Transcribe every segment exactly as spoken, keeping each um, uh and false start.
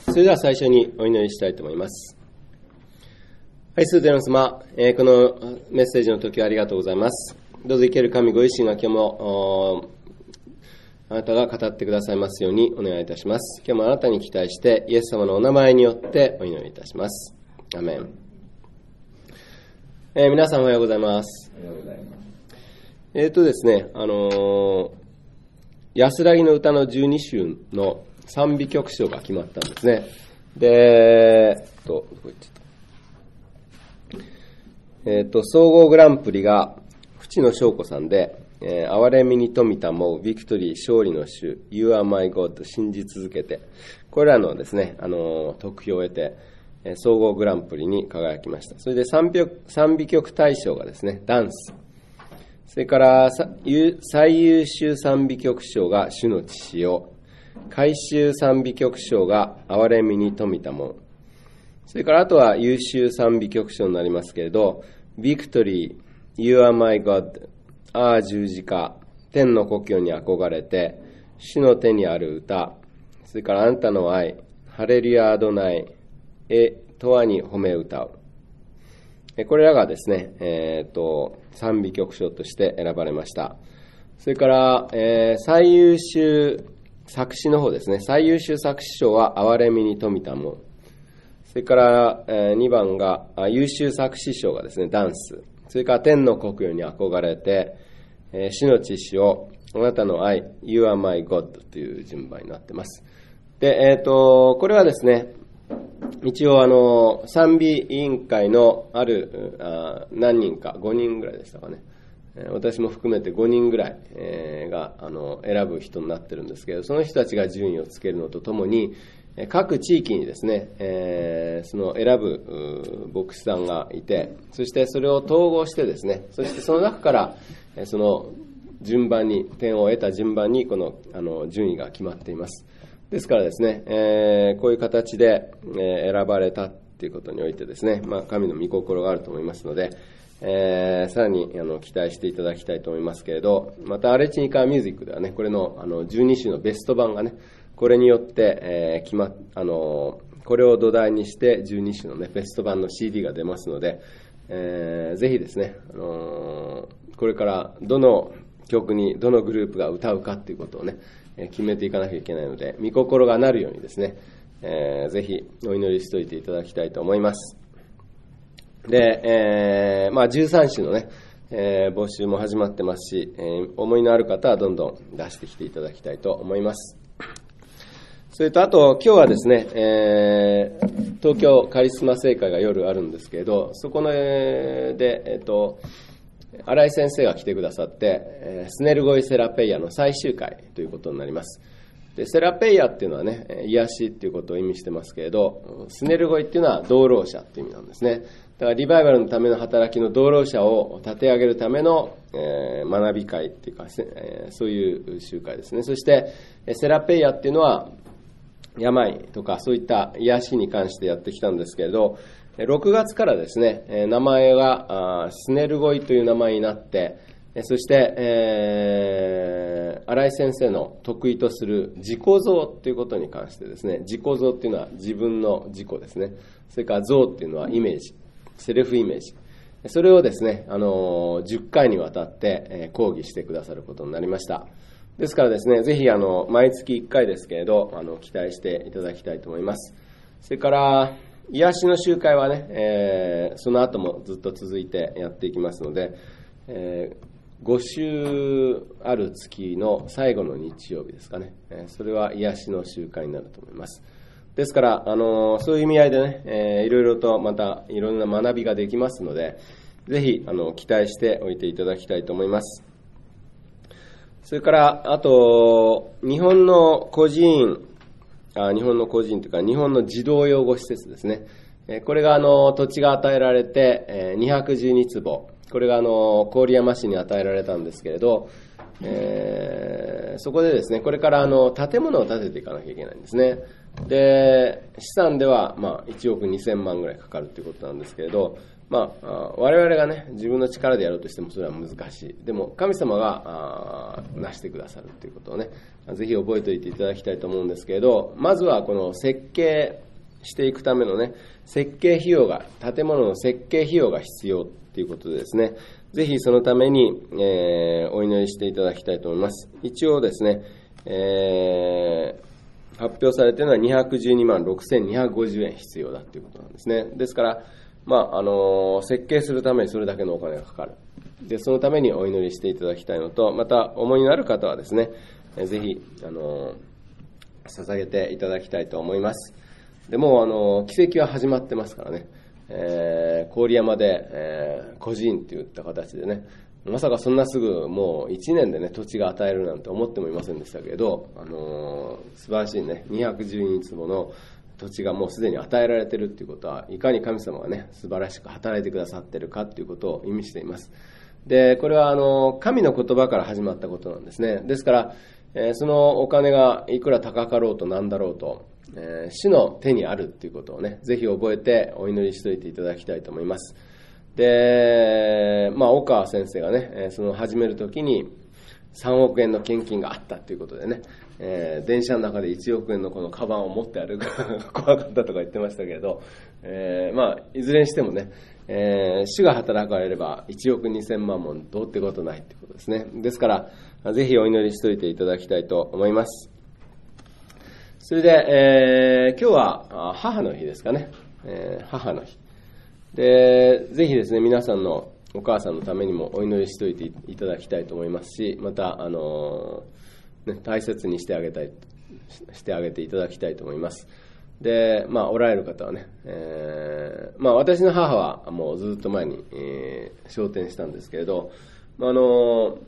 それでは最初にお祈りしたいと思います。愛する天の様、えー、このメッセージの時はありがとうございます。どうぞ生ける神ご自身が今日もあなたが語ってくださいますようにお願いいたします。今日もあなたに期待してイエス様のお名前によってお祈りいたします。アメン。えー、皆さんおはようございます。 おはようございます。 えーとですね、あのー、安らぎの歌のじゅうに週の賛美曲賞が決まったんですね。で、えっと、どこ行っちゃった。えっと、総合グランプリが、淵野翔子さんで、えー、憐れみに富田も、ビクトリー、勝利の主、You are my God、信じ続けて、これらのですね、あのー、得票を得て、えー、総合グランプリに輝きました。それで賛美、賛美曲大賞がですね、ダンス。それから、最優秀賛美曲賞が主の血潮。改修賛美曲賞が憐れみに富田も。それからあとは優秀賛美曲賞になりますけれど、ビクトリー、You are my God、ああ十字架、天の故郷に憧れて、主の手にある歌、それからあんたの愛、ハレルヤアドナイ、え、とわに褒め歌う。これらがですね、えっと、賛美曲賞として選ばれました。それから、えー、最優秀作詞の方ですね。最優秀作詞賞は憐れみに富田も。それから、えー、にばんが優秀作詞賞がですね、ダンス。それから天の故郷に憧れて、えー、主の血潮、あなたの愛、You are my God という順番になっています。で、えっと、これはですね、一応あの、賛美委員会のあるあ何人か、ごにんぐらいでしたかね。私も含めてごにんぐらいがあの選ぶ人になってるんですけど、その人たちが順位をつけるのとともに、各地域にですね、えー、その選ぶ牧師さんがいて、そしてそれを統合してですね、そしてその中からその順番に、点を得た順番にこのあの順位が決まっています。ですからですね、えー、こういう形で選ばれたということにおいてですね、まあ、神の御心があると思いますので、えー、さらにあの期待していただきたいと思いますけれど、またアレチニカミュージックではね、これのあのじゅうに週のベスト版がね、これによって、えー、決まあのこれを土台にしてじゅうに週のねベスト版の シーディー が出ますので、えー、ぜひですね、あのー、これからどの曲にどのグループが歌うかということをね、決めていかなきゃいけないので、御心がなるようにですね、えー、ぜひお祈りしておいていただきたいと思います。で、えー、まあじゅうさん週のね、えー、募集も始まってますし、えー、思いのある方はどんどん出してきていただきたいと思います。それとあと今日はですね、えー、東京カリスマ聖会が夜あるんですけれど、そこの、えー、で、えっと、新井先生が来てくださって、えー、スネルゴイセラペイヤの最終回ということになります。で、セラペイヤっていうのはね、癒しっていうことを意味してますけれど、スネルゴイっていうのは道路者っていう意味なんですね。だからリバイバルのための働きの道路者を立て上げるための、えー、学び会っていうか、えー、そういう集会ですね。そしてセラペイヤっていうのは病とかそういった癒しに関してやってきたんですけれど、ろくがつからですね、名前がスネルゴイという名前になって、そして、えー、新井先生の得意とする自己像ということに関してですね、自己像っていうのは自分の自己ですね。それから像っていうのはイメージ、セルフイメージ。それをですね、あの、じゅっかいにわたって講義してくださることになりました。ですからですね、ぜひあの、毎月いっかいですけれど、あの、期待していただきたいと思います。それから、癒しの集会はね、えー、その後もずっと続いてやっていきますので、えーご週ある月の最後の日曜日ですかね。それは癒しの集会になると思います。ですから、あの、そういう意味合いでね、えー、いろいろとまたいろんな学びができますので、ぜひ、あの、期待しておいていただきたいと思います。それから、あと、日本の孤児院、あ日本の孤児院というか、日本の児童養護施設ですね。これが、あの、土地が与えられて、にひゃくじゅうにつぼ。これがあの郡山市に与えられたんですけれど、えー、そこでですね、これからあの建物を建てていかなきゃいけないんですね。で、資産ではまあいちおくにせんまんぐらいかかるということなんですけれど、 まあ、我々がね、自分の力でやろうとしてもそれは難しい。でも、神様が成してくださるということをね、ぜひ覚えておいていただきたいと思うんですけれど、まずはこの設計していくためのね、設計費用が、建物の設計費用が必要ということでですね、ぜひそのために、えー、お祈りしていただきたいと思います。一応ですね、えー、発表されているのはにひゃくじゅうにまんろくせんにひゃくごじゅうえん必要だということなんですね。ですから、まああのー、設計するためにそれだけのお金がかかる。で、そのためにお祈りしていただきたいのと、また、思いのある方はですね、えー、ぜひ、あのー、捧げていただきたいと思います。でも、あのー、奇跡は始まってますからね、えー、郡山で、えー、孤児院といった形でね、まさかそんなすぐもういちねんでね、土地が与えるなんて思ってもいませんでしたけれど、あのー、素晴らしいね、にひゃくじゅうにつぼの土地がもうすでに与えられているということは、いかに神様がね、素晴らしく働いてくださっているかということを意味しています。で、これはあの、神の言葉から始まったことなんですね。ですから、えー、そのお金がいくら高かろうとなんだろうと、えー、主の手にあるということをね、ぜひ覚えてお祈りしておいていただきたいと思います。で、まあ、岡川先生がね、その始めるときにさんおくえんの献金があったということでね、えー、電車の中でいちおくえんのこのカバンを持って歩く怖かったとか言ってましたけれど、えー、まあ、いずれにしてもね、えー、主が働かれればいちおくにせんまんもどうってことないということですね。ですから、ぜひお祈りしておいていただきたいと思います。それで、えー、今日は母の日ですかね、えー、母の日。で、ぜひですね、皆さんのお母さんのためにもお祈りしておいていただきたいと思いますし、また、あのーね、大切にしてあげたい、してあげていただきたいと思います。で、まあ、おられる方はね、えー、まあ、私の母はもうずっと前に、えー、昇天したんですけれど、まあ、あの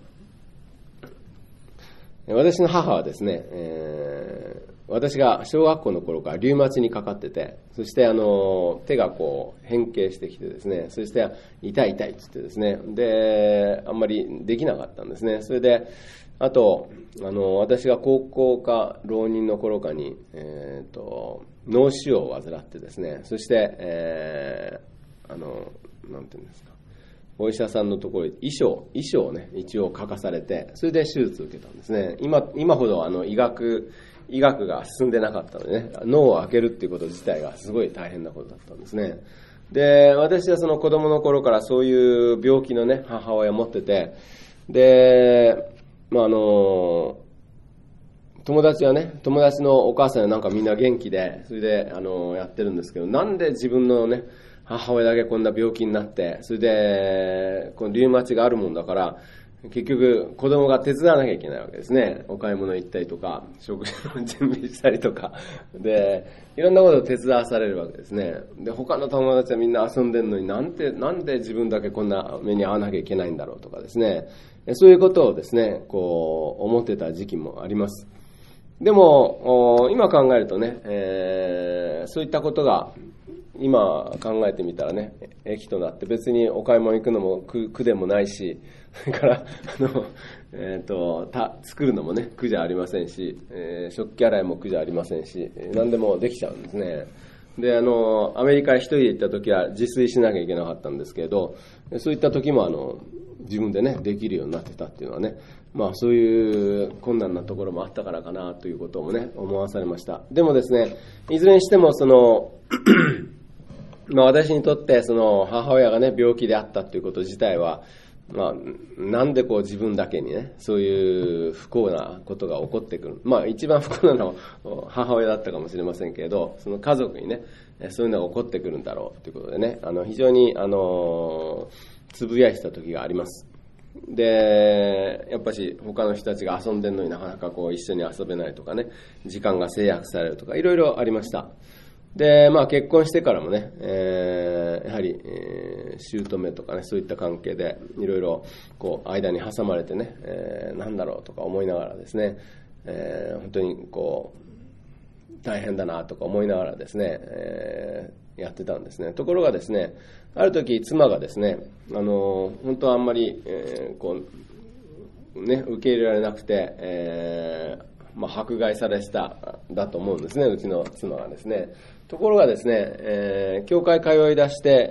ー、私の母はですね、えー私が小学校の頃からリウマチにかかってて、そしてあの手がこう変形してきてですね、そして痛い痛いって言ってですね、であんまりできなかったんですね。それであとあの私が高校か浪人の頃かに、えー、と脳腫瘍を患ってですね、そして、えー、あのなんていうんですか、お医者さんのところに遺書、遺書をね一応書かされて、それで手術を受けたんですね。今今ほどあの医学医学が進んでなかったのでね、脳を開けるっていうこと自体がすごい大変なことだったんですね。で、私はその子供の頃からそういう病気のね、母親を持ってて、で、まあ、あの、友達はね、友達のお母さんはなんかみんな元気で、それで、あの、やってるんですけど、なんで自分のね、母親だけこんな病気になって、それで、このリウマチがあるもんだから、結局子供が手伝わなきゃいけないわけですね。お買い物行ったりとか、食事の準備したりとかで、いろんなことを手伝わされるわけですね。で、他の友達はみんな遊んでるのに、なんてなんで自分だけこんな目に遭わなきゃいけないんだろうとかですね、そういうことをですね、こう思ってた時期もあります。でも今考えるとね、えー、そういったことが今考えてみたらね、益となって、別にお買い物行くのも苦、苦でもないし、それから、あの、えっと、た、作るのもね、苦じゃありませんし、えー、食器洗いも苦じゃありませんし、何でもできちゃうんですね。で、あの、アメリカへ一人で行った時は自炊しなきゃいけなかったんですけれど、そういった時もあの、自分でね、できるようになってたっていうのはね、まあそういう困難なところもあったからかなということもね、思わされました。でもですね、いずれにしてもその、まあ、私にとってその母親がね病気であったということ自体は、まあ、なんでこう自分だけにねそういう不幸なことが起こってくる、まあ一番不幸なのは母親だったかもしれませんけれど、その家族にねそういうのが起こってくるんだろうということでね、あの非常にあのつぶやいてた時があります。で、やっぱし他の人たちが遊んでるのになかなかこう一緒に遊べないとかね、時間が制約されるとかいろいろありました。で、まあ結婚してからもね、えー、やはり、えー、姑とかね、そういった関係でいろいろこう間に挟まれてね、えー、なんだろうとか思いながらですね、えー、本当にこう大変だなとか思いながらですね、えー、やってたんですね。ところがですね、ある時妻がですね、あの本当はあんまり、えー、こうね受け入れられなくて、えーまあ、迫害されてただと思うんですね、うちの妻がですね。ところがですね、えー、教会通い出して、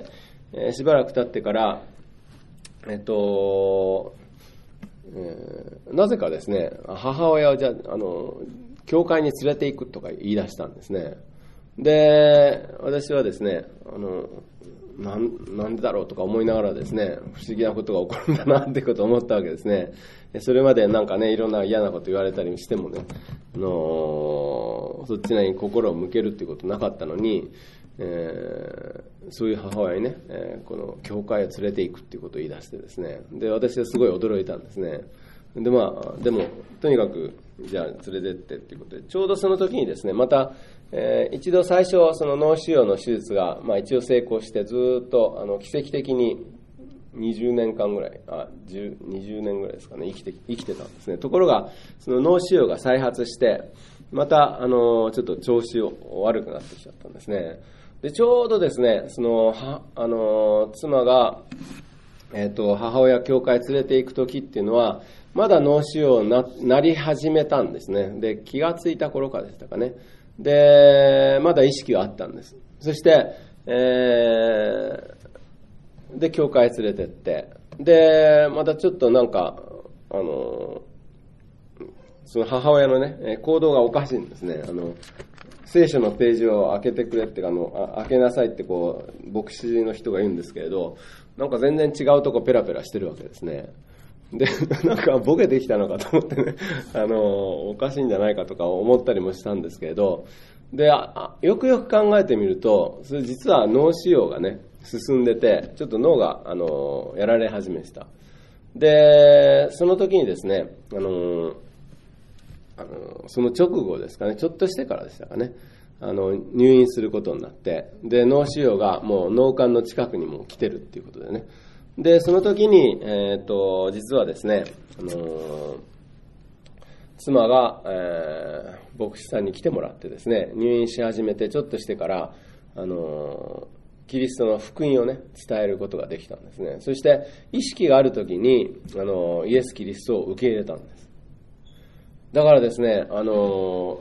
えー、しばらく経ってから、えっと、えー、なぜかですね、母親をじゃあ、あの、教会に連れて行くとか言い出したんですね。で、私はですね、あの、なん、なんでだろうとか思いながらですね、不思議なことが起こるんだなってことを思ったわけですね。それまでなんかね、いろんな嫌なこと言われたりしてもね、あの、そっちに心を向けるっていうことなかったのに、えー、そういう母親にね、えー、この教会を連れて行くっていうことを言い出してですね、で、私はすごい驚いたんですね。で、まあ、でも、とにかく、じゃあ連れてってっていうことで、ちょうどその時にですね、また、えー、一度最初、その脳腫瘍の手術が、まあ一応成功して、ずっと、あの、奇跡的ににじゅうねんかんぐらい、あ、にじゅうねんぐらいですかね、生きて、生きてたんですね。ところが、その脳腫瘍が再発して、また、あの、ちょっと調子を悪くなってきちゃったんですね。で、ちょうどですね、その、は、あの、妻が、えっと、母親教会連れて行く時っていうのは、まだ脳腫瘍に な, なり始めたんですね。で、気がついた頃からでしたかね。で、まだ意識はあったんです。そして、えー、で、教会連れてって、で、またちょっとなんか、あの、その母親のね、行動がおかしいんですね。あの、聖書のページを開けてくれってあの、開けなさいってこう、牧師の人が言うんですけれど、なんか全然違うとこペラペラしてるわけですね。で、なんかボケてきたのかと思ってね、あの、おかしいんじゃないかとか思ったりもしたんですけれど、で、あよくよく考えてみると、それ実は脳腫瘍がね、進んでて、ちょっと脳が、あの、やられ始めてた。で、その時にですね、あの、あのその直後ですかね、ちょっとしてからでしたかね、あの入院することになって、で脳腫瘍がもう脳幹の近くにも来てるっていうことでね、でその時に、えー、と実はですね、あのー、妻が、えー、牧師さんに来てもらってですね、入院し始めてちょっとしてから、あのー、キリストの福音をね伝えることができたんですね。そして意識がある時に、あのー、イエス・キリストを受け入れたんです。だからですね、あの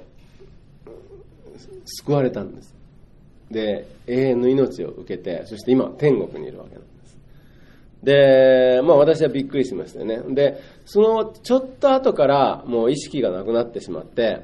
救われたんです。で、永遠の命を受けて、そして今天国にいるわけなんです。で、まあ私はびっくりしましたよね。で、そのちょっと後からもう意識がなくなってしまって、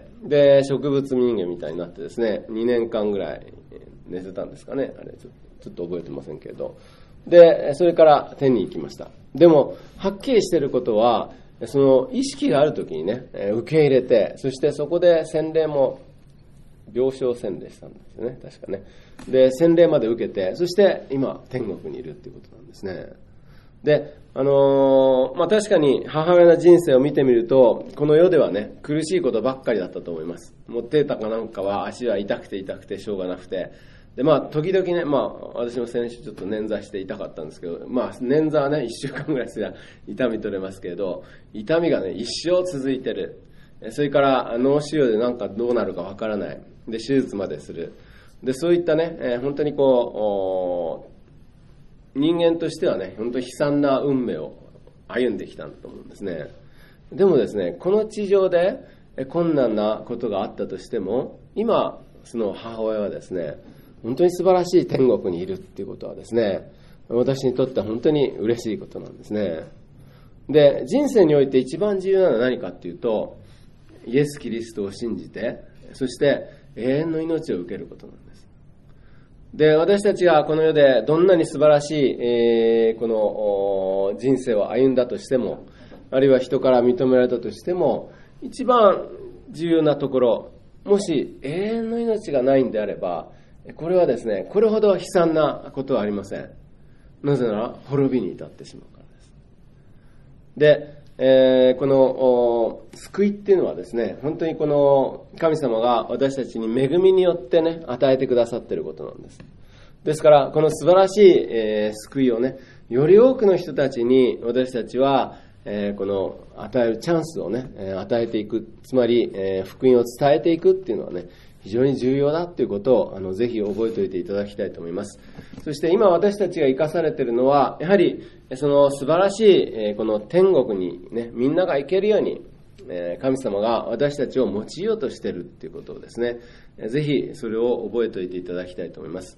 で、植物人間みたいになってですね、にねんかんぐらい寝てたんですかね。あれちょ、ちょっと覚えてませんけれど。で、それから天に行きました。でも、はっきりしていることは、その意識があるときにね、受け入れて、そしてそこで洗礼も、病床洗礼したんですよね、確かね。で、洗礼まで受けて、そして今、天国にいるっていうことなんですね。で、あのー、まあ、確かに母親の人生を見てみると、この世ではね、苦しいことばっかりだったと思います。もうデータかなんかは足は痛くて痛くてしょうがなくて、で、まあ、時々ね、まあ、私も先週ちょっと捻挫して痛かったんですけど、まあ、捻挫はね、一週間ぐらいすれば痛み取れますけれど、痛みがね、一生続いてる。それから、脳腫瘍でなんかどうなるかわからない。で、手術までする。で、そういったね、えー、本当にこう、人間としてはね、本当に悲惨な運命を歩んできたんだと思うんですね。でもですね、この地上で困難なことがあったとしても、今、その母親はですね、本当に素晴らしい天国にいるっていうことはですね、私にとっては本当に嬉しいことなんですね。で、人生において一番重要なのは何かっていうと、イエス・キリストを信じて、そして永遠の命を受けることなんです。で、私たちがこの世でどんなに素晴らしい、えー、この人生を歩んだとしても、あるいは人から認められたとしても、一番重要なところ、もし永遠の命がないんであれば、これはですね、これほど悲惨なことはありません。なぜなら滅びに至ってしまうからです。で、えー、この救いっていうのはですね、本当にこの神様が私たちに恵みによってね、与えてくださっていることなんです。ですからこの素晴らしい、えー、救いをね、より多くの人たちに私たちは、えー、この与えるチャンスをね、えー、与えていく、つまり、えー、福音を伝えていくっていうのはね、非常に重要だということをあのぜひ覚えておいていただきたいと思います。そして今私たちが生かされているのは、やはりその素晴らしいこの天国にね、みんなが行けるように神様が私たちを用いようとしているということをですね、ぜひそれを覚えておいていただきたいと思います。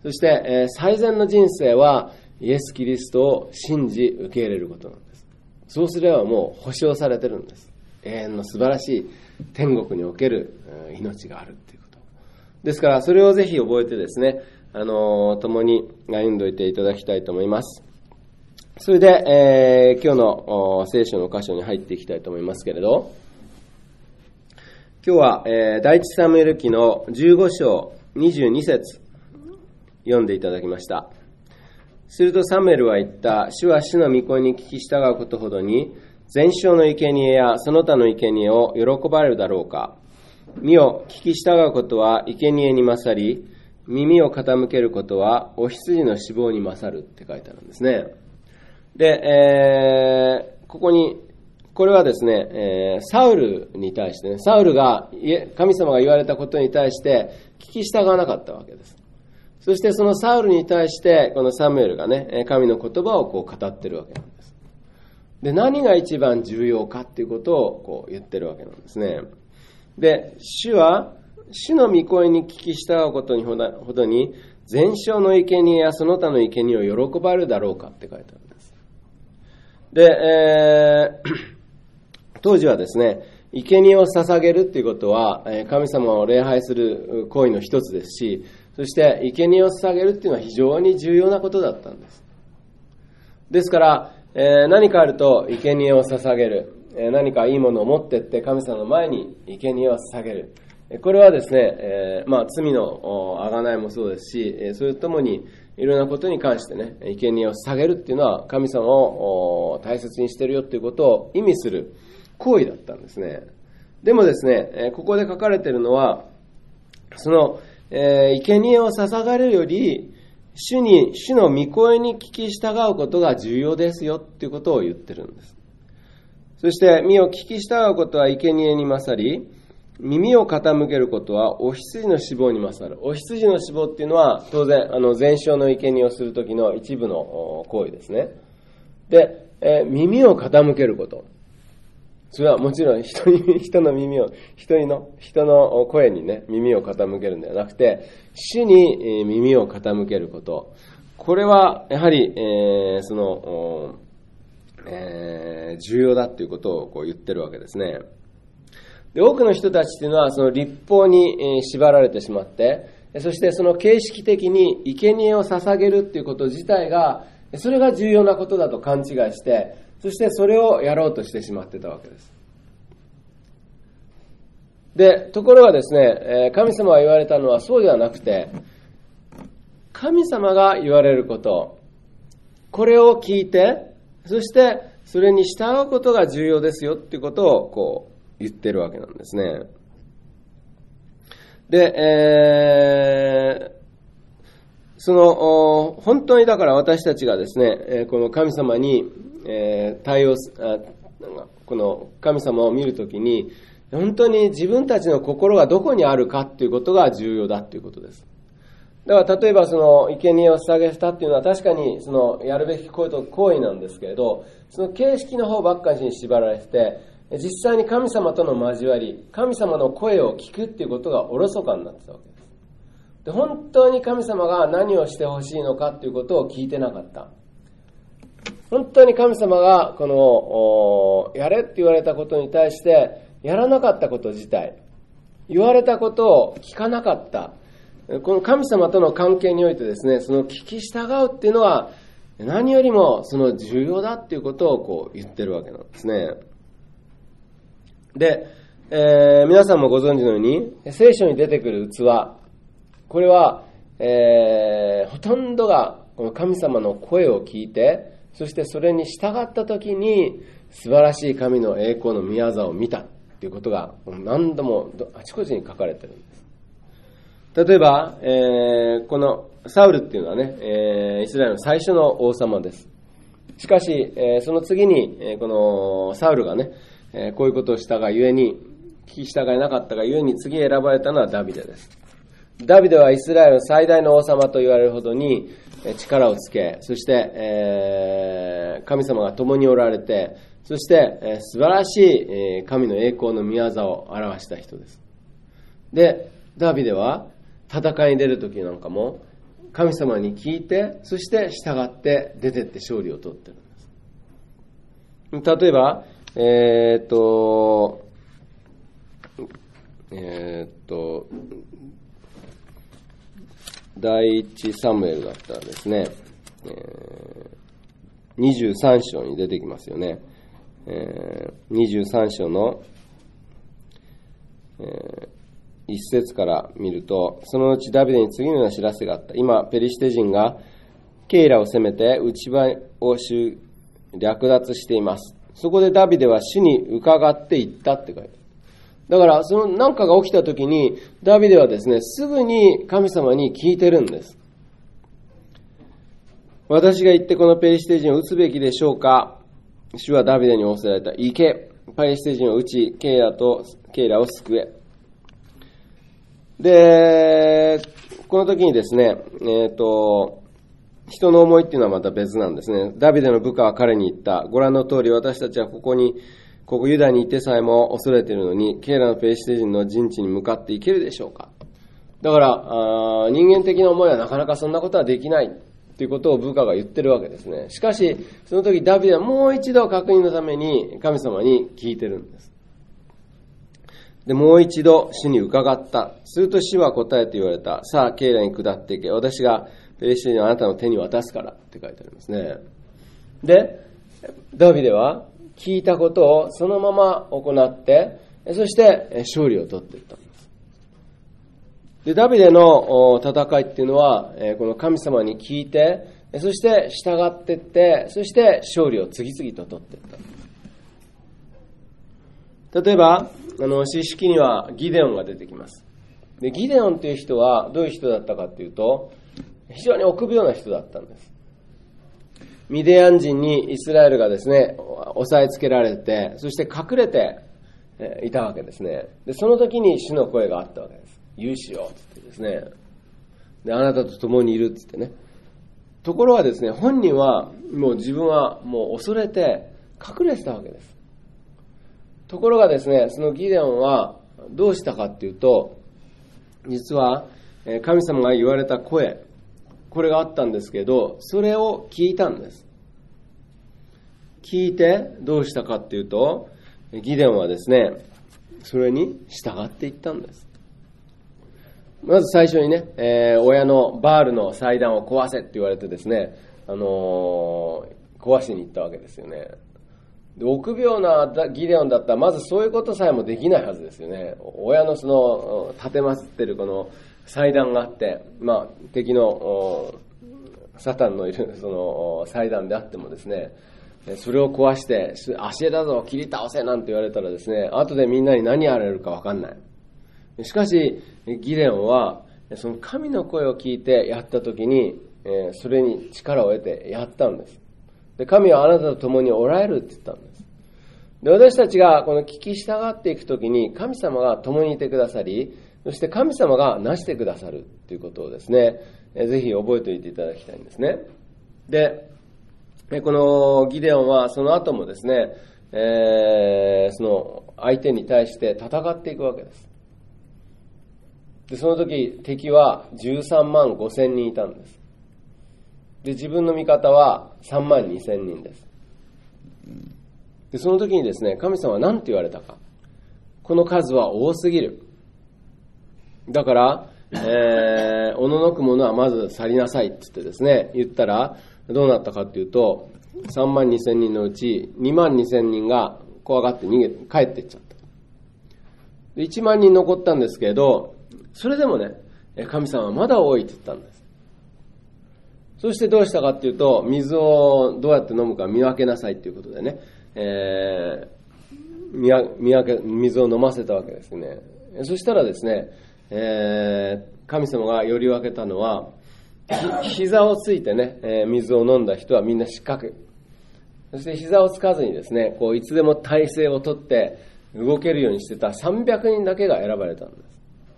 そして、えー、最善の人生はイエス・キリストを信じ受け入れることなんです。そうすればもう保証されてるんです。永遠の素晴らしい天国における命があるということ。ですからそれをぜひ覚えてですね、あのー、共に歩んでおいていただきたいと思います。それで、えー、今日の聖書の箇所に入っていきたいと思いますけれど、今日は、えー、第一サムエル記のじゅうご章にじゅうに節読んでいただきました。するとサムエルは言った。主は主の御声に聞き従うことほどに、全焼の生贄やその他の生贄を喜ばれるだろうか。身を聞き従うことは生贄に勝り、耳を傾けることはお羊の脂肪に勝るって書いてあるんですね。で、えー、ここに、これはですね、えー、サウルに対してね、サウルが神様が言われたことに対して聞き従わなかったわけです。そしてそのサウルに対してこのサムエルがね、神の言葉をこう語ってるわけなんです。で、何が一番重要かっていうことをこう言ってるわけなんですね。で、主は主の御声に聞き従うことにほどに、全焼の生贄やその他の生贄を喜ばれるだろうかって書いてあるんです。で、えー、当時はですね、生贄を捧げるっていうことは神様を礼拝する行為の一つですし、そして生贄を捧げるっていうのは非常に重要なことだったんです。ですから、えー、何かあると生贄を捧げる、えー、何かいいものを持ってって神様の前に生贄を捧げる。これはですね、えー、まあ罪の贖いもそうですし、えー、それとともにいろんなことに関してね、生贄を捧げるっていうのは神様を大切にしてるよっていうことを意味する行為だったんですね。でもですね、ここで書かれているのは、その、えー、生贄を捧げるより、主に、主の御声に聞き従うことが重要ですよっていうことを言ってるんです。そして、身を聞き従うことは生贄に勝り、耳を傾けることはお羊の脂肪に勝る。お羊の脂肪っていうのは、当然、あの、全焼の生贄をするときの一部の行為ですね。で、えー、耳を傾けること。それはもちろん人に、人の耳を、人の、人の声にね、耳を傾けるんではなくて、主に耳を傾けること。これは、やはり、えー、その、えー、重要だということをこう言ってるわけですね。で、多くの人たちっていうのは、その律法に縛られてしまって、そしてその形式的に生贄を捧げるっていうこと自体が、それが重要なことだと勘違いして、そしてそれをやろうとしてしまってたわけです。で、ところがですね、神様が言われたのはそうではなくて、神様が言われること、これを聞いて、そしてそれに従うことが重要ですよっていうことをこう言ってるわけなんですね。で、えーその、本当にだから私たちがですね、この神様に対応す、この神様を見るときに、本当に自分たちの心がどこにあるかっていうことが重要だということです。だから例えばその生贄を捧げたっていうのは確かにそのやるべき行為なんですけれど、その形式の方ばっかりに縛られて、実際に神様との交わり、神様の声を聞くっていうことがおろそかになってたわけです。で、本当に神様が何をしてほしいのかということを聞いてなかった。本当に神様がこのやれって言われたことに対してやらなかったこと自体、言われたことを聞かなかった。この神様との関係においてですね、その聞き従うっていうのは何よりもその重要だっていうことをこう言ってるわけなんですね。で、えー、皆さんもご存知のように聖書に出てくる器、これは、えー、ほとんどがこの神様の声を聞いて、そしてそれに従ったときに素晴らしい神の栄光の御業を見たということが何度もあちこちに書かれているんです。例えば、えー、このサウルっていうのはね、えー、イスラエルの最初の王様です。しかし、えー、その次に、えー、このサウルがね、えー、こういうことをしたがゆえに、聞き従えなかったがゆえに次選ばれたのはダビデです。ダビデはイスラエル最大の王様と言われるほどに力をつけ、そして、えー、神様が共におられて、そして、えー、素晴らしい神の栄光の御業を表した人です。で、ダビデは戦いに出るときなんかも、 神様に聞いて、そして従って出てって勝利を取ってるんです。例えば、えー、っと、えー、っと、第一サムエルだったらですね、えー、にじゅうさん章に出てきますよね。えー、にじゅうさん章の、えー、一節から見ると、そのうちダビデに次のような知らせがあった。今、ペリシテ人がケイラを攻めて内場を略奪しています。そこでダビデは主に伺っていったって書いてある。だから、その何かが起きたときに、ダビデはですね、すぐに神様に聞いてるんです。私が行ってこのペリシテ人を撃つべきでしょうか。主はダビデに仰せられた。行け、ペリシテ人を撃ち、ケイラとケイラを救え。で、この時にですね、えっと、人の思いっていうのはまた別なんですね。ダビデの部下は彼に言った。ご覧の通り私たちはここに、ここユダにいてさえも恐れているのに、ケイラのペリシテ人の陣地に向かっていけるでしょうか。だから、あ人間的な思いはなかなかそんなことはできないということを部下が言ってるわけですね。しかし、その時ダビデはもう一度確認のために神様に聞いてるんです。で、もう一度主に伺った。すると主は答えて言われた。さあ、ケイラに下っていけ。私がペリシテ人をあなたの手に渡すからって書いてありますね。で、ダビデは聞いたことをそのまま行って、そして勝利を取っていったんです。で、ダビデの戦いっていうのは、この神様に聞いて、そして従っていって、そして勝利を次々と取っていった。例えば、あの、詩式にはギデオンが出てきます。で、ギデオンという人はどういう人だったかというと、非常に臆病な人だったんです。ミディアン人にイスラエルがですね、押さえつけられて、そして隠れていたわけですね。で、その時に主の声があったわけです。勇士よって言ってですね。で、あなたと共にいるって言ってね。ところがですね、本人はもう自分はもう恐れて隠れてたわけです。ところがですね、そのギデオンはどうしたかっていうと、実は神様が言われた声、これがあったんですけど、それを聞いたんです。聞いてどうしたかっていうと、ギデオンはですね、それに従っていったんです。まず最初にね、えー、親のバールの祭壇を壊せって言われてですね、あのー、壊しに行ったわけですよね。で、臆病なギデオンだったらまずそういうことさえもできないはずですよね。親のその立てまつってるこの祭壇があって、まあ敵のサタンのいるその祭壇であってもですね、それを壊して足だぞ切り倒せなんて言われたらですね、後でみんなに何やられるか分かんない。しかしギデオンはその神の声を聞いてやった時に、それに力を得てやったんです。で、神はあなたと共におられるって言ったんです。で、私たちがこの聞き従っていくときに神様が共にいてくださり、そして神様がなしてくださるということをですね、ぜひ覚えておいていただきたいんですね。で、このギデオンはその後もですね、えー、その相手に対して戦っていくわけです。で、その時敵はじゅうさんまんごせんにんいたんです。で、自分の味方はさんまんにせんにんです。で、その時にですね、神様は何て言われたか。この数は多すぎる。だから、えー、おののくものはまず去りなさいって言ってですね、言ったら、どうなったかっていうと、さんまんにせんにんのうちにまんにせんにんが怖がって逃げて、帰っていっちゃった。で、いちまんにん残ったんですけど、それでもね、神様はまだ多いって言ったんです。そしてどうしたかっていうと、水をどうやって飲むか見分けなさいっていうことでね、えー、見分け、水を飲ませたわけですね。そしたらですね、えー、神様がより分けたのは、膝をついてね、えー、水を飲んだ人はみんな失格。そして膝をつかずにですね、こういつでも体勢をとって動けるようにしてたさんびゃくにんだけが選ばれたんです。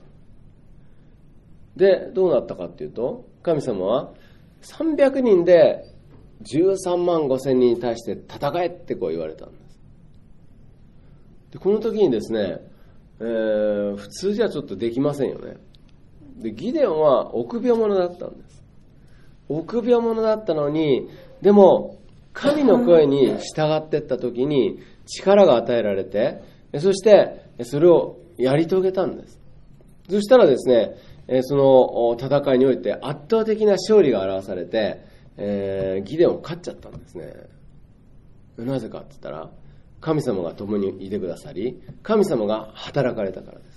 で、どうなったかっていうと、神様はさんびゃくにんでじゅうさんまんごせんにんに対して戦えってこう言われたんです。で、この時にですね、えー、普通じゃちょっとできませんよね。で、ギデオンは臆病者だったんです。 臆病者だったのに、でも神の声に従っていった時に力が与えられて、そしてそれをやり遂げたんです。そしたらですね、その戦いにおいて圧倒的な勝利が表されて、えー、ギデオン勝っちゃったんですね。なぜかって言ったら、神様が共にいてくださり、神様が働かれたからです。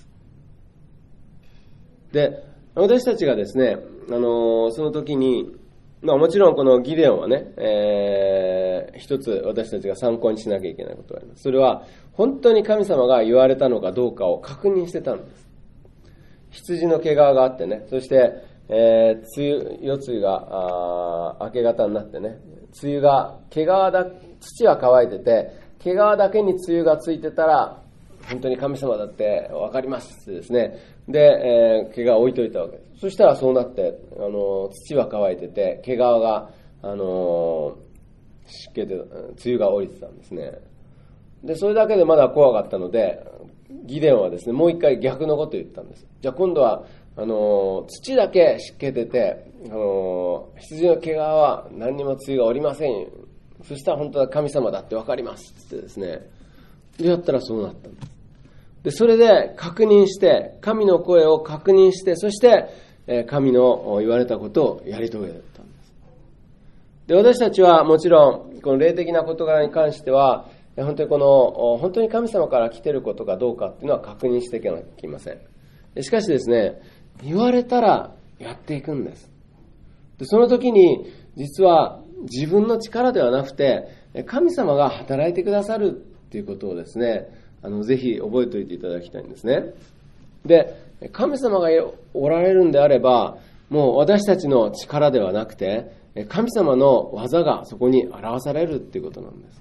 で、私たちがですね、あのー、その時に、まあもちろんこのギデオンはね、えー、一つ私たちが参考にしなきゃいけないことがあります。それは、本当に神様が言われたのかどうかを確認してたんです。羊の毛皮があってね、そして、えー、梅雨、夜露が、あ明け方になってね、梅雨が、毛皮だ、土は乾いてて、毛皮だけに梅雨がついてたら、本当に神様だって分かりますってですね。で、えー、毛皮を置いといたわけです。そしたらそうなって、あの、土は乾いてて、毛皮が、あの、湿気で、梅雨が降りてたんですね。で、それだけでまだ怖かったので、ギデオンはですね、もう一回逆のことを言ったんです。じゃあ今度は、あの、土だけ湿気てて、あの、羊の毛皮は何にも梅雨が降りません。そしたら本当は神様だって分かりますってですね。で、やったらそうなったんです。で、それで確認して、神の声を確認して、そして、神の言われたことをやり遂げたんです。で、私たちはもちろん、この霊的な事柄に関しては、本当にこの、本当に神様から来ていることかどうかっていうのは確認していかなきゃいけません。しかしですね、言われたらやっていくんです。で、その時に、実は自分の力ではなくて、神様が働いてくださるっていうことをですね、あの、ぜひ覚えておいていただきたいんですね。で、神様がおられるんであれば、もう私たちの力ではなくて、神様の技がそこに表されるっていうことなんです。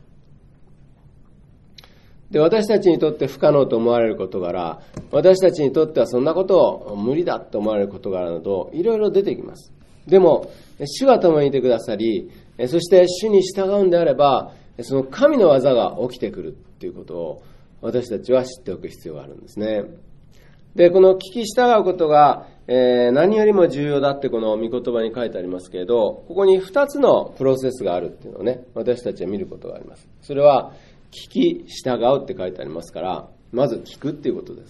で、私たちにとって不可能と思われる事柄、私たちにとってはそんなことを無理だと思われる事柄など、いろいろ出てきます。でも、主が共にいてくださり、そして主に従うんであれば、その神の技が起きてくるっていうことを私たちは知っておく必要があるんですね。で、この聞き従うことが、えー、何よりも重要だってこの御言葉に書いてありますけれど、ここに二つのプロセスがあるっていうのをね、私たちは見ることがあります。それは、聞き従うって書いてありますから、まず聞くっていうことです。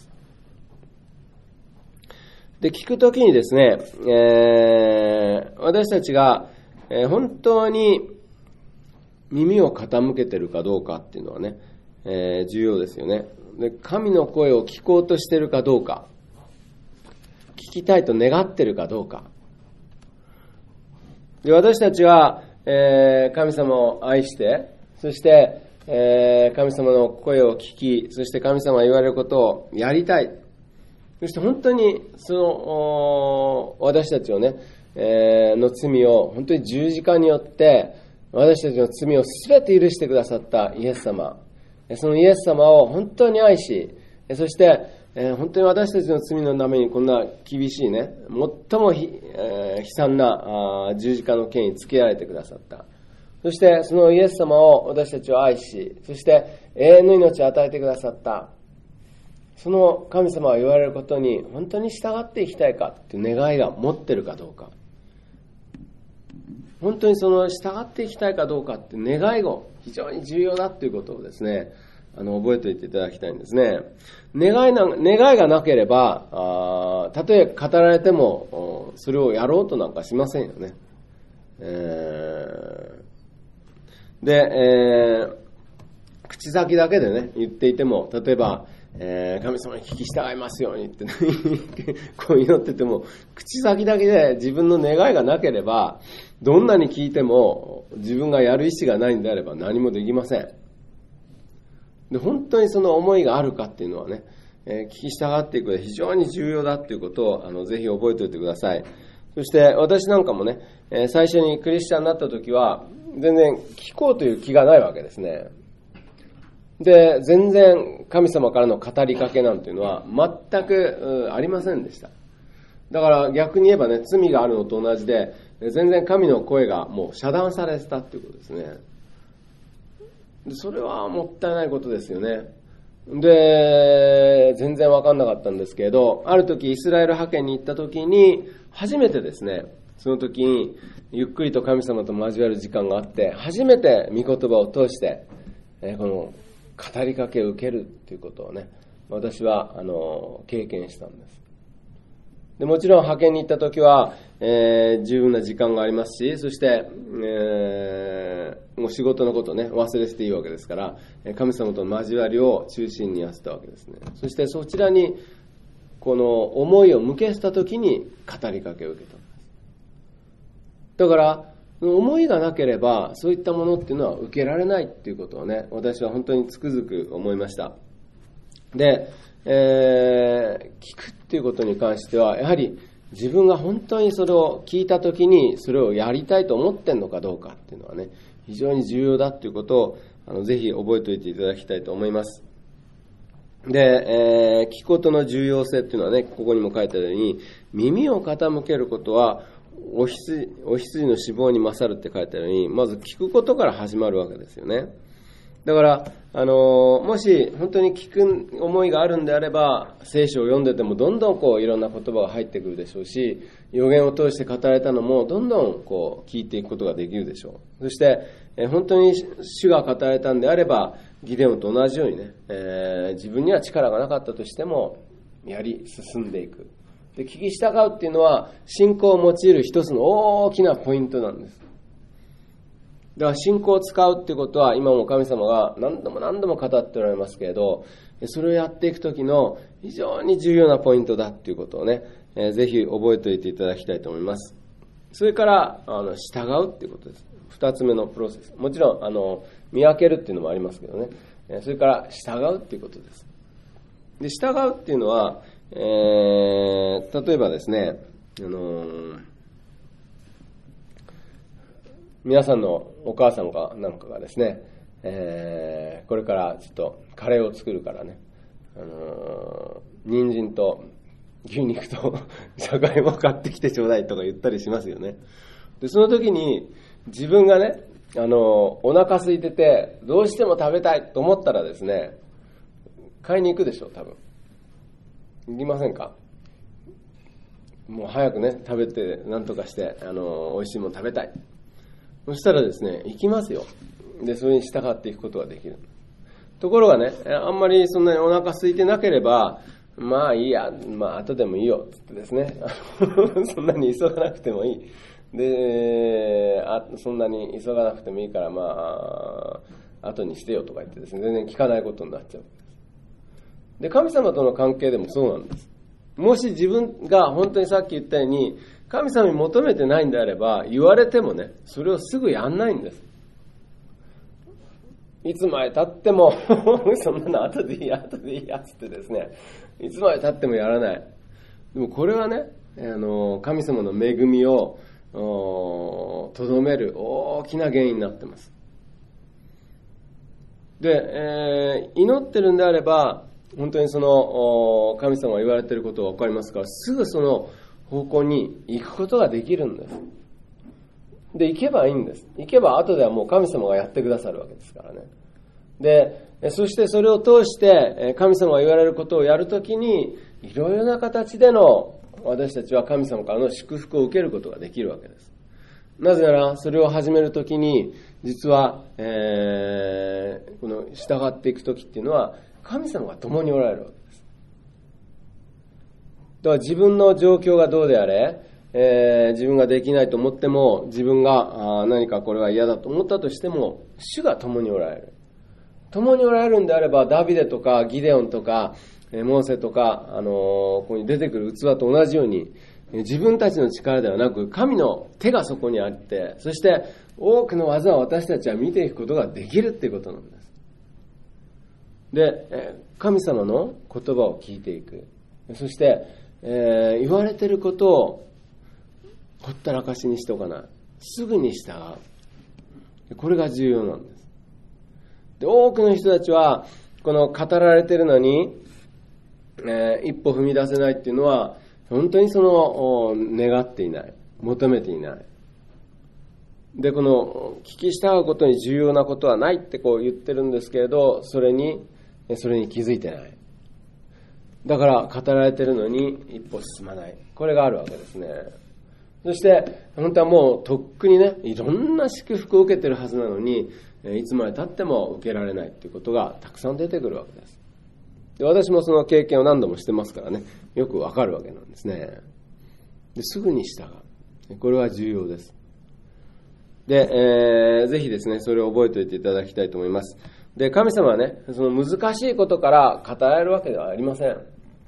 で、聞くときにですね、えー、私たちが、えー、本当に耳を傾けてるかどうかっていうのはね、えー、重要ですよね。で、神の声を聞こうとしてるかどうか、聞きたいと願ってるかどうか。で、私たちは、えー、神様を愛して、そして、えー、神様の声を聞き、そして神様が言われることをやりたい。そして本当にその私たちをね、えー、の罪を本当に十字架によって私たちの罪をすべて許してくださったイエス様、そのイエス様を本当に愛し、そして、えー、本当に私たちの罪のためにこんな厳しいね、最もひ、えー、悲惨なあ十字架の刑につけられてくださった。そしてそのイエス様を私たちは愛し、そして永遠の命を与えてくださった。その神様が言われることに本当に従っていきたいかという願いが持っているかどうか。本当にその従っていきたいかどうかという願いが非常に重要だということをですね、あの覚えておいていただきたいんですね。願いな、願いがなければ、あたとえ語られてもそれをやろうとなんかしませんよね。えーで、えー、口先だけでね、言っていても、例えば、えー、神様に聞き従いますようにって、ね、こう祈ってても、口先だけで自分の願いがなければ、どんなに聞いても、自分がやる意思がないんであれば何もできません。で、本当にその思いがあるかっていうのはね、えー、聞き従っていくことが非常に重要だっていうことを、あの、ぜひ覚えておいてください。そして、私なんかもね、えー、最初にクリスチャンになった時は、全然聞こうという気がないわけですね。で、全然神様からの語りかけなんていうのは全くありませんでした。だから逆に言えばね、罪があるのと同じで、全然神の声がもう遮断されてたっていうことですね。それはもったいないことですよね。で、全然わかんなかったんですけれど、ある時イスラエル派遣に行った時に初めてですね、 その時にゆっくりと神様と交わる時間があって、初めて御言葉を通して、えー、この語りかけを受けるということをね、私はあの経験したんです。でもちろん派遣に行った時は、えー、十分な時間がありますし、そして、えー、もう仕事のことをね忘れてていいわけですから、神様との交わりを中心にやってたわけですね。そしてそちらにこの思いを向けした時に語りかけを受けたんです。だから思いがなければそういったものっていうのは受けられないっていうことをね、私は本当につくづく思いました。で、えー、聞くっていうことに関しては、やはり自分が本当にそれを聞いたときにそれをやりたいと思ってんのかどうかっていうのはね、非常に重要だっていうことをあのぜひ覚えておいていただきたいと思います。で、えー、聞くことの重要性っていうのはね、ここにも書いてあるように、耳を傾けることはお羊、お羊の死亡に勝るって書いてあるように、まず聞くことから始まるわけですよね。だから、あのもし本当に聞く思いがあるんであれば、聖書を読んでてもどんどんこういろんな言葉が入ってくるでしょうし、預言を通して語られたのもどんどんこう聞いていくことができるでしょう。そして、え本当に主が語られたんであれば、ギデオンと同じようにね、えー、自分には力がなかったとしてもやり進んでいく。で、聞き従うっていうのは信仰を用いる一つの大きなポイントなんです。だから信仰を使うっていうことは、今も神様が何度も何度も語っておられますけれど、それをやっていくときの非常に重要なポイントだっていうことをね、えー、ぜひ覚えておいていただきたいと思います。それからあの従うっていうことです。二つ目のプロセス。もちろんあの見分けるっていうのもありますけどね、それから従うっていうことです。で、従うっていうのは、えー、例えばですね、あのー皆さんのお母さんかなんかがですね、えー、これからちょっとカレーを作るからね、あのー、人参と牛肉とじゃがいも買ってきてちょうだいとか言ったりしますよね。で、その時に自分がね、あのー、お腹空いててどうしても食べたいと思ったらですね、買いに行くでしょ、多分。行きませんか？もう早くね、食べて何とかして、あのー、美味しいもの食べたい。そしたらですね、行きますよ。で、それに従っていくことができる。ところがね、あんまりそんなにお腹空いてなければ、まあいいや、まあ後でもいいよ、つってですね。そんなに急がなくてもいい。で、あそんなに急がなくてもいいから、まあ、後にしてよとか言ってですね、全然聞かないことになっちゃう。で、神様との関係でもそうなんです。もし自分が本当にさっき言ったように、神様に求めてないんであれば、言われてもね、それをすぐやんないんです。いつまで経ってもそんなの後でいいや、後でいいやつってですね、いつまで経ってもやらない。でもこれはね、あの神様の恵みをとどめる大きな原因になってます。で、えー、祈ってるんであれば、本当にその神様が言われていることが分かりますから、すぐその方向に行くことができるんです。で、行けばいいんです。行けば後ではもう神様がやってくださるわけですからね。で、そしてそれを通して神様が言われることをやるときに、いろいろな形での私たちは神様からの祝福を受けることができるわけです。なぜなら、それを始めるときに、実は、えー、この従っていくときっていうのは、神様が共におられるわけです。だから自分の状況がどうであれ、えー、自分ができないと思っても、自分があ何かこれは嫌だと思ったとしても、主が共におられる。共におられるんであれば、ダビデとかギデオンとかモーセとか、あのー、ここに出てくる器と同じように、自分たちの力ではなく、神の手がそこにあって、そして多くの技を私たちは見ていくことができるっていうことなんです。で、神様の言葉を聞いていく。そして、えー、言われていることをほったらかしにしておかない。すぐに従う。これが重要なんです。で、多くの人たちはこの語られているのに、えー、一歩踏み出せないっていうのは本当にその願っていない、求めていない。で、この聞き従うことに重要なことはないってこう言ってるんですけれど、それにそれに気づいてない。だから語られているのに一歩進まない。これがあるわけですね。 そして本当はもうとっくにね、いろんな祝福を受けてるはずなのに、いつまで経っても受けられないということがたくさん出てくるわけです。で、私もその経験を何度もしてますからね、よくわかるわけなんですね。ですぐに従う。これは重要です。で、えー、ぜひですね、それを覚えておいていただきたいと思います。で、神様はね、その難しいことから語られるわけではありません。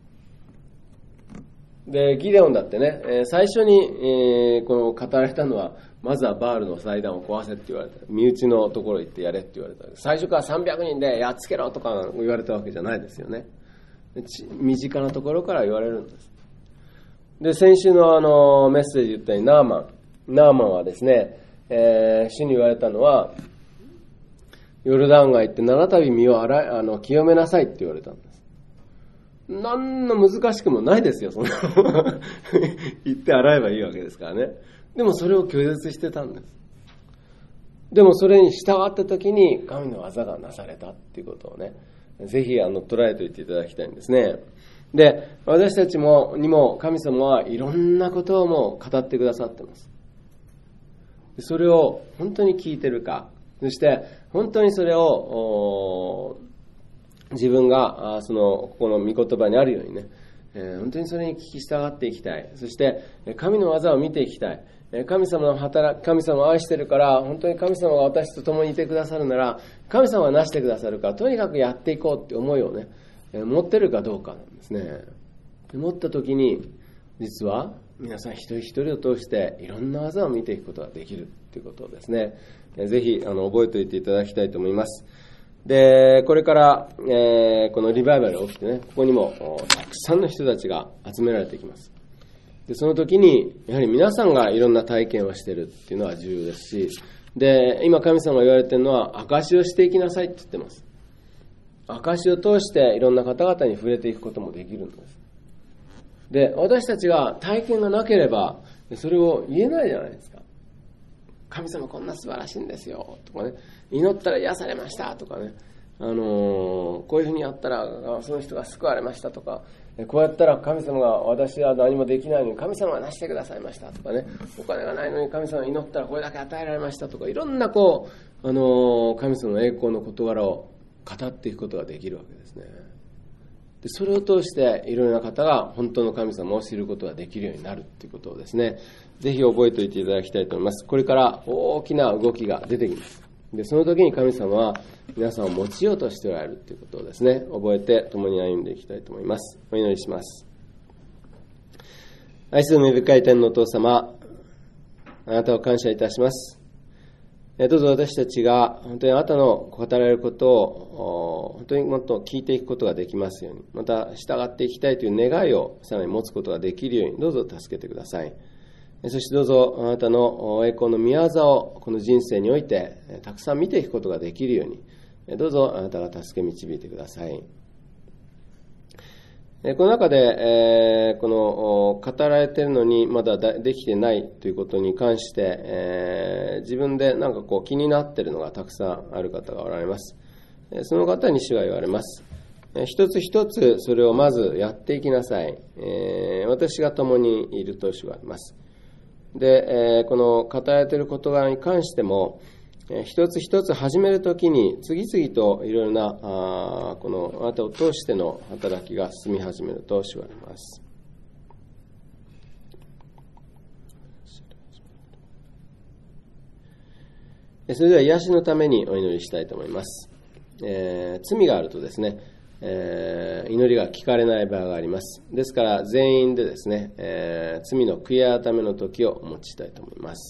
で、ギデオンだってね、最初に、えー、この語られたのは、まずはバールの祭壇を壊せって言われた。身内のところ行ってやれって言われた。最初からさんびゃくにんでやっつけろとか言われたわけじゃないですよね。身近なところから言われるんです。で、先週のあのメッセージ言ったように、ナーマン。ナーマンはですね、えー、主に言われたのは、ヨルダン川行って七度身を洗い、あの、清めなさいって言われたんです。何の難しくもないですよ、そんな。行って洗えばいいわけですからね。でもそれを拒絶してたんです。でもそれに従った時に神の技がなされたっていうことをね、ぜひあの捉えておいていただきたいんですね。で、私たちもにも神様はいろんなことをも語ってくださってます。それを本当に聞いてるか、そして本当にそれを自分がそのここの御言葉にあるようにね、本当にそれに聞き従っていきたい。そして神の技を見ていきたい。神様の働き、神様を愛してるから、本当に神様が私と共にいてくださるなら、神様はなしてくださるから、とにかくやっていこうって思いをね、持ってるかどうかなんですね。持った時に、実は皆さん一人一人を通していろんな技を見ていくことができるっていうことをですね、ぜひあの覚えておいていただきたいと思います。で、これから、えー、このリバイバルが起きてね、ここにもたくさんの人たちが集められていきます。で、その時に、やはり皆さんがいろんな体験をしているっていうのは重要ですし、で、今神様が言われているのは、証しをしていきなさいって言ってます。証しを通していろんな方々に触れていくこともできるんです。で、私たちが体験がなければ、それを言えないじゃないですか。神様こんな素晴らしいんですよ、とかね、祈ったら癒されましたとかね、あのー、こういうふうにやったらその人が救われましたとか、こうやったら神様が私は何もできないのに神様がなしてくださいましたとかね、お金がないのに神様が祈ったらこれだけ与えられましたとか、いろんなこう、あのー、神様の栄光の事柄を語っていくことができるわけですね。で、それを通していろいろな方が本当の神様を知ることができるようになるということをですね、ぜひ覚えておいていただきたいと思います。これから大きな動きが出てきます。で、その時に神様は皆さんを用いようとしておられるということをですね、覚えて共に歩んでいきたいと思います。お祈りします。愛する恵深い天のお父様、あなたを感謝いたします。どうぞ私たちが本当にあなたの語られることを本当にもっと聞いていくことができますように、また従っていきたいという願いをさらに持つことができるように、どうぞ助けてください。そしてどうぞあなたの栄光の御業をこの人生においてたくさん見ていくことができるように、どうぞあなたが助け導いてください。この中でこの語られているのにまだできてないということに関して自分でなんかこう気になっているのがたくさんある方がおられます。その方に主が言われます。一つ一つそれをまずやっていきなさい。私が共にいると主が言われます。で、この語られている事柄に関しても、一つ一つ始めるときに次々といろいろなあこのあなたを通しての働きが進み始めると主は言われます。それでは癒しのためにお祈りしたいと思います。えー、罪があるとですね、えー、祈りが聞かれない場合があります。ですから全員でですね、えー、罪の悔い改めの時をお持ちしたいと思います。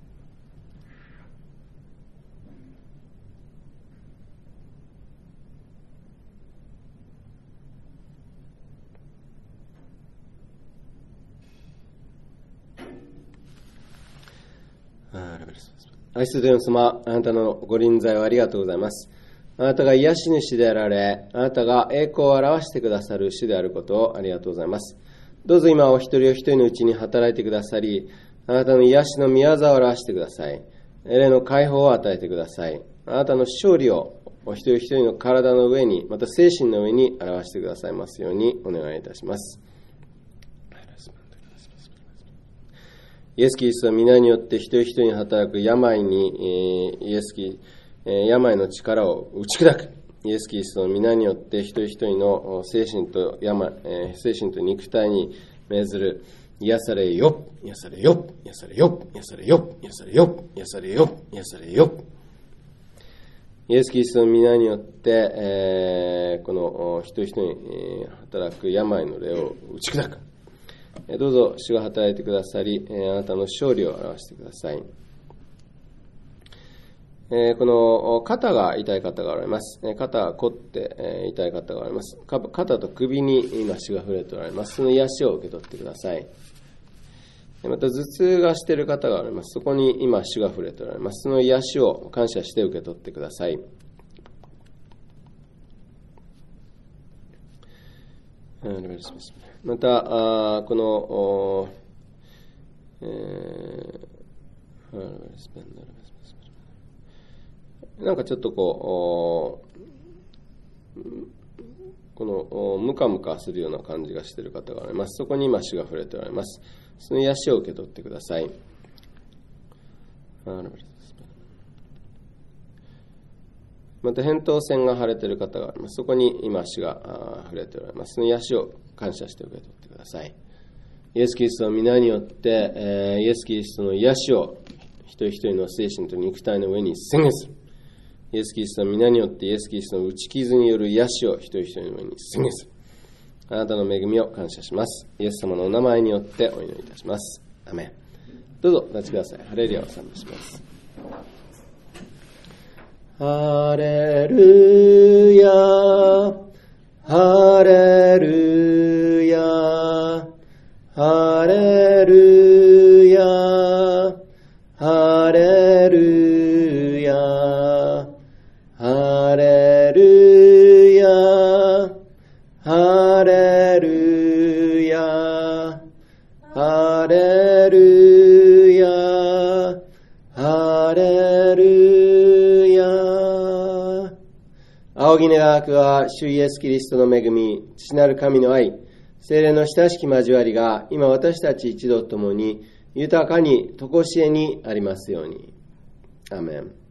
愛する天様、あなたのご臨在をありがとうございます。あなたが癒し主であられ、あなたが栄光を表してくださる主であることをありがとうございます。どうぞ今お一人お一人のうちに働いてくださり、あなたの癒しの御業を表してください。霊の解放を与えてください。あなたの勝利をお一人一人の体の上に、また精神の上に表してくださいますようにお願いいたします。 イエス・キリストの皆によって一人一人に働く病に、えー、イエスキ、えー、病の力を打ち砕く。イエス・キリストの皆によって一人一人の精神と病、えー、精神と肉体に命ずる癒されよ、癒されよ、癒されよ、癒されよ、癒されよ、癒されよ、癒されよ。イエス・キリストの皆によって、えー、この一人一人に働く病の霊を打ち砕く。どうぞ主が働いてくださり、あなたの勝利を表してください。この肩が痛い方がおられます。肩が凝って痛い方がおられます。肩と首に今主が触れておられます。その癒しを受け取ってください。また頭痛がしている方がおられます。そこに今主が触れておられます。その癒しを感謝して受け取ってください。また、この、えー、なんかちょっとこう、このムカムカするような感じがしている方がおられます。そこに今主が触れておられます。その癒しを受け取ってください。また扁桃腺が腫れている方があります。そこに今主が触れておられます。その癒しを感謝して受け取ってください。イエス・キリストの皆によって、えー、イエス・キリストの癒しを一人一人の精神と肉体の上に宣言する。イエス・キリストの皆によってイエス・キリストの打ち傷による癒しを一人一人の上に宣言する。あなたの恵みを感謝します。イエス様のお名前によってお祈りいたします。アメン。どうぞお立ちください。ハレルヤを賛美します。ハレルヤ、ハレルヤ、ハレルヤ、ハレルヤ、ハレルヤ、ハレルヤ、ハレルヤ、ハレルヤ。仰ぎ願くは主イエスキリストの恵み、父なる神の愛、聖霊の親しき交わりが今私たち一同ともに豊かに常しえにありますように。アーメン。